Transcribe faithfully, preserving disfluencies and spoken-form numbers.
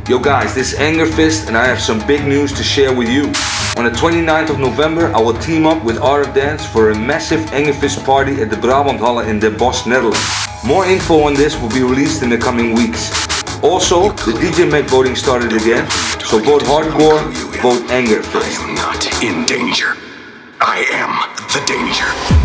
Yo guys, this is Angerfist and I have some big news to share with you. On the twenty-ninth of November, I will team up with Art of Dance for a massive Angerfist party at the Brabanthallen in Den Bosch, Netherlands. More info on this will be released in the coming weeks. Also, the D J Mag voting started again, so vote hardcore, vote Angerfist. I am not in danger. I am the danger.